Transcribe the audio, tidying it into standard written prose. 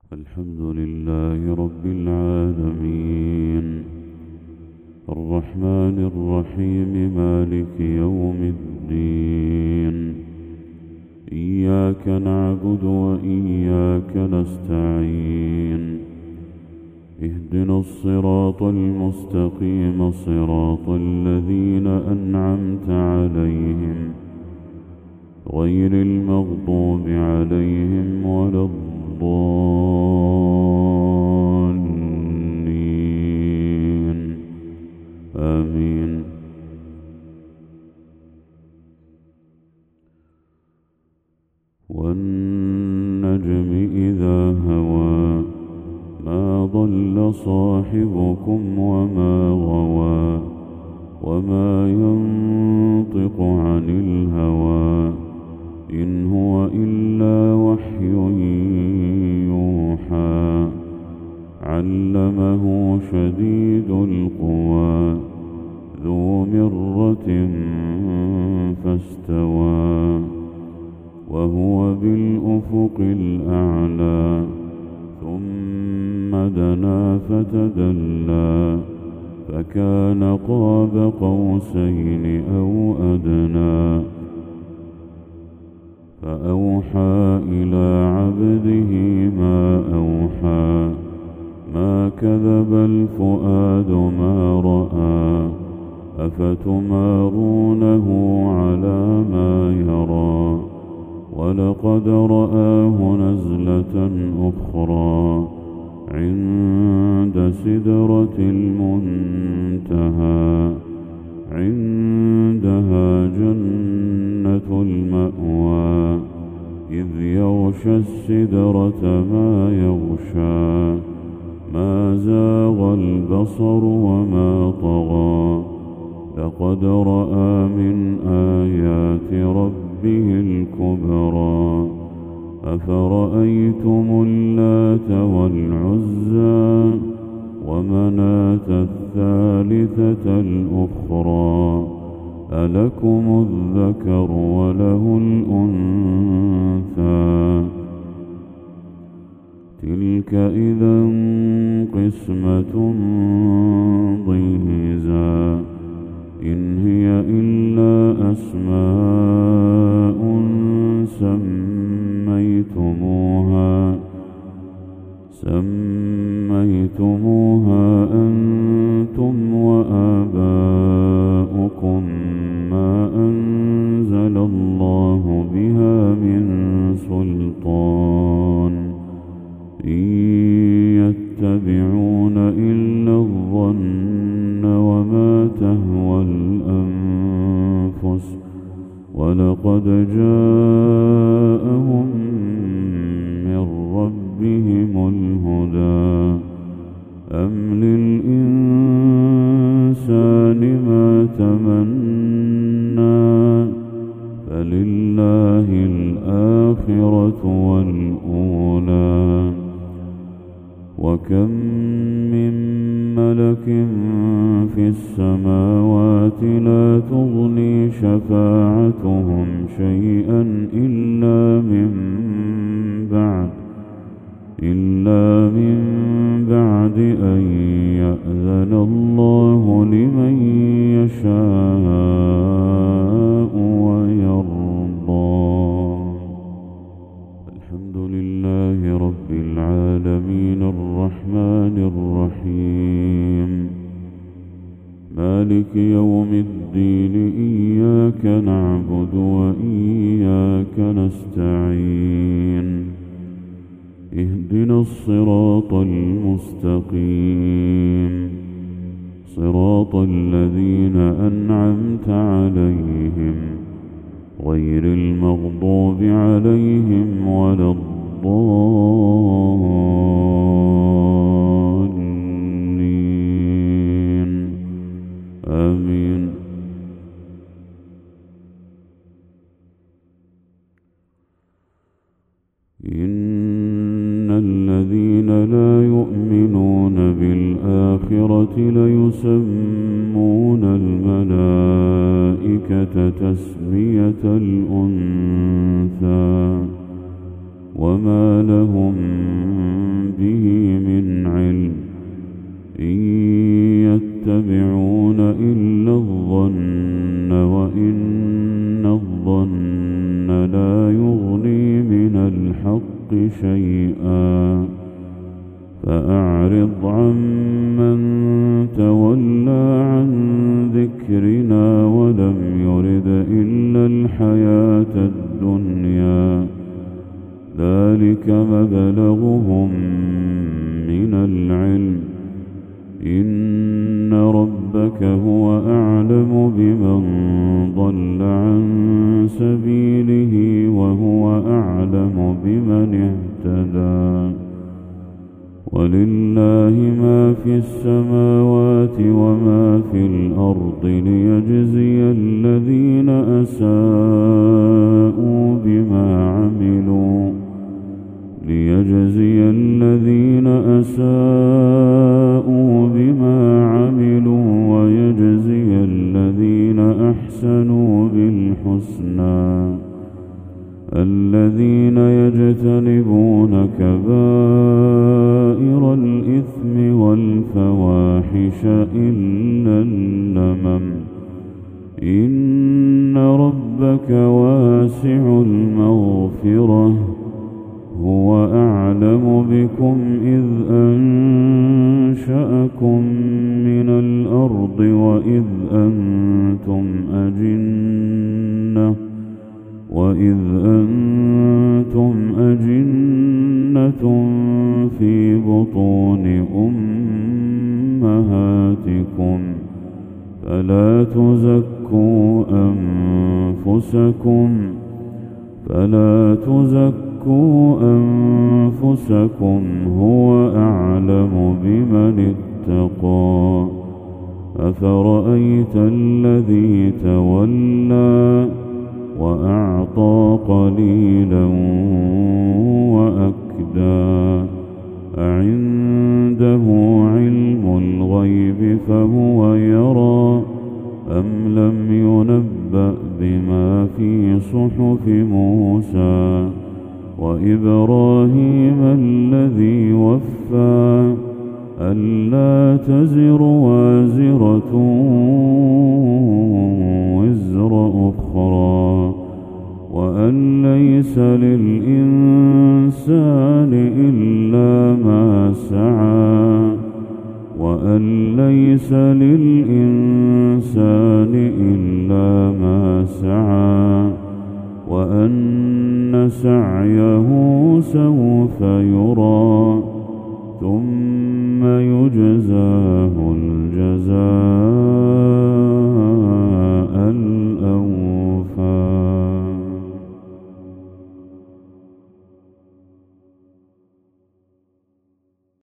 الحمد لله رب العالمين الرحمن الرحيم مالك يوم الدين إياك نعبد وإياك نستعين اهدنا الصراط المستقيم صراط الذين أنعمت عليهم غير المغضوب عليهم ولا الضالين آمين. والنجم إذا هوى ما ضل صاحبكم وما غوى وما ينطق عن الهوى إن هو إلا وحي يوحى علمه شديد القوى ذو مرة فاستوى وهو بالأفق الأعلى ثم دنا فتدلى فكان قاب قوسين أو أدنى فأوحى إلى عبده ما أوحى ما كذب الفؤاد ما رأى أفتمارونه على ما يرى ولقد رآه نزلة أخرى عند سدرة المنتهى عندها جنة المأوى إذ يغشى السدرة ما يغشى ما زاغ البصر وما طغى لقد رأى من آيات ربه الكبرى أفرأيتم اللات والعزى ومناة الثالثة الأخرى ألكم الذكر وله الأنثى تلك إذا قسمة ضيزى إن هي إلا أسماء سميتموها أنتم وآباؤكم ما أنزل الله بها من سلطان إن يتبعون إلا الظن وما تهوى الأنفس ولقد جاءهم من ربهم الهدى أم للإنسان ما تمنى فلله الآخرة والأولى وكم من ملك في السماوات لا تغني شفاعتهم شيئا إلا من بعد أن يأذن الله لمن يشاء ويرضى. الحمد لله رب العالمين الرحمن الرحيم مالك يوم الدين إياك نعبد وإياك نستعين اهدنا الصراط المستقيم صراط الذين أنعمت عليهم غير المغضوب عليهم ولا الضالين آمين. إن الذين لا يؤمنون بالآخرة ليسمون الملائكة تسمية الأنثى وما لهم شيئا فأعرض عمن تولى عن ذكرنا ولم يرد إلا الحياة الدنيا ذلك مبلغهم من العلم إن ربك هو أعلم بمن ضل عن سبيله وهو أعلم بمن اهتدى ولله ما في السماوات وما في الأرض ليجزي الذين أساءوا بما عملوا ويجزي الذين أحسنوا بالحسنى الذين يجتنبون كبائر الإثم والفواحش إلا اللمم إن ربك واسع المغفرة هو أعلم بكم إذ أنشأكم من الأرض وإذ أنتم أجنة في بطون أمهاتكم فلا تزكوا أنفسكم هو أعلم بمن اتقى أفرأيت الذي تولى وأعطى قليلا وأكدى أعنده علم الغيب فهو يرى أم لم ينبأ بما في صحف موسى وإبراهيم الذي وفى ألا تزر وازرة وزر أخرى وأن ليس للإنسان إلا ما سعى وأن سعيه سوف يرى ثم يجزاه